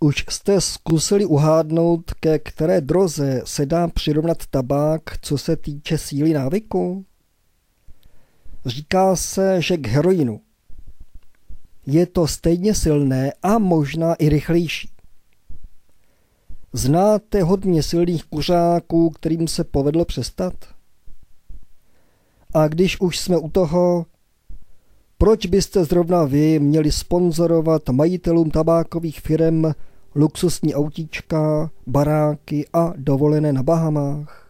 Už jste zkusili uhádnout, ke které droze se dá přirovnat tabák, co se týče síly návyku? Říká se, že k heroinu. Je to stejně silné a možná i rychlejší. Znáte hodně silných kuřáků, kterým se povedlo přestat? A když už jsme u toho, proč byste zrovna vy měli sponzorovat majitelům tabákových firem luxusní autíčka, baráky a dovolené na Bahamách?